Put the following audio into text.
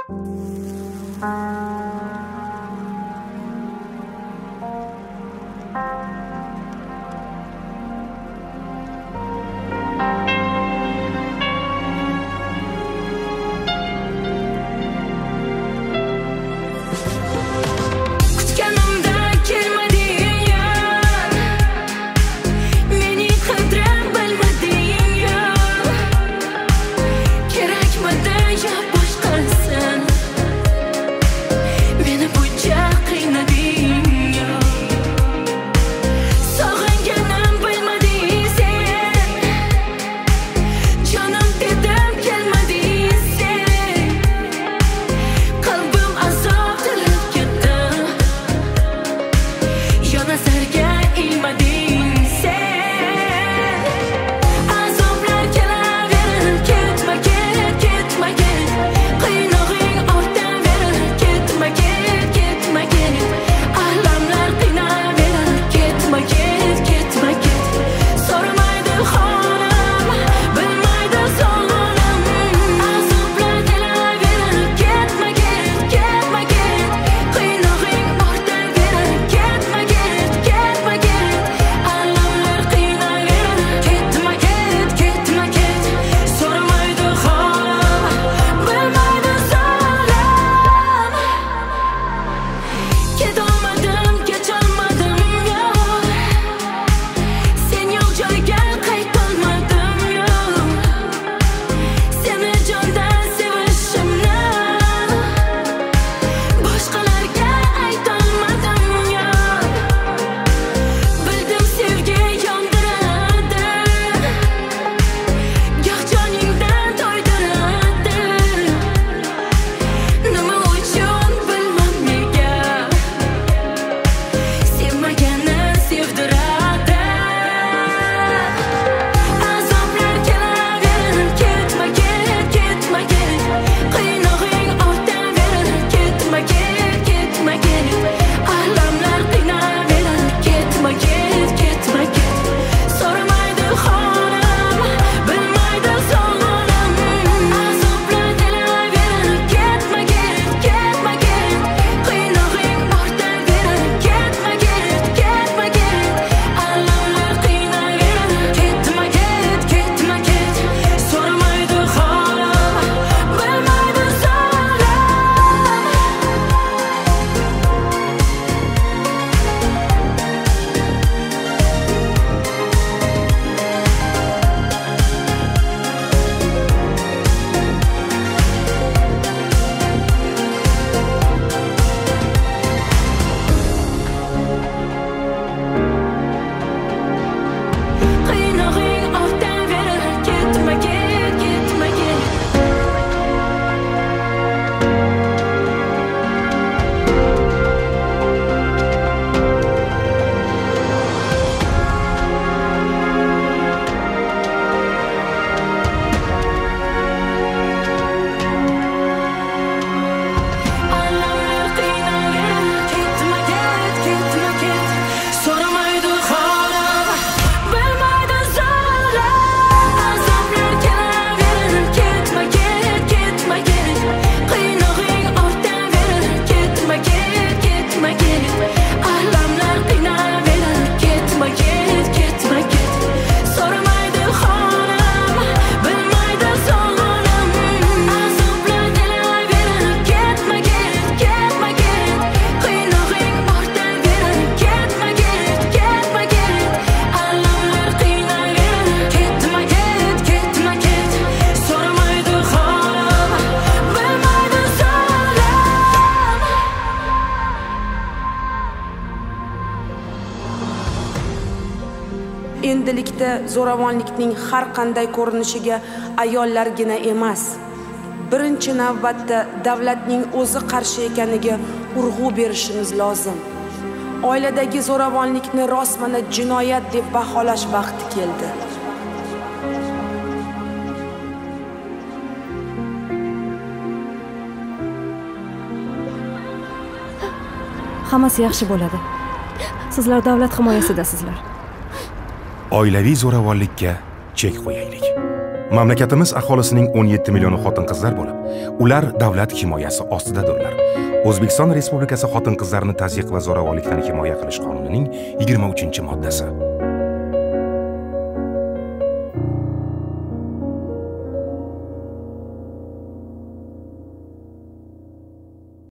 Endilikda zo'ravonlikning har qanday ko'rinishiga ayollargina emas, birinchi navbatda davlatning o'zi qarshi ekaniga urg'u berishimiz lozim. Oiladagi zo'ravonlikni rostmana jinoyat deb baholash vaqti keldi. Hammasi yaxshi bo'ladi. Sizlar davlat himoyasidasizlar. Oilaviy zo'ravonlikka chek qo'yaylik. Mamlakatimiz aholisining 17 millioni xotin-qizlar bo'lib, ular davlat himoyasi ostidadirlar. O'zbekiston Respublikasi Xotin-qizlarni tazyiq va zo'ravonlikdan himoya qilish qonunining 23-moddasi.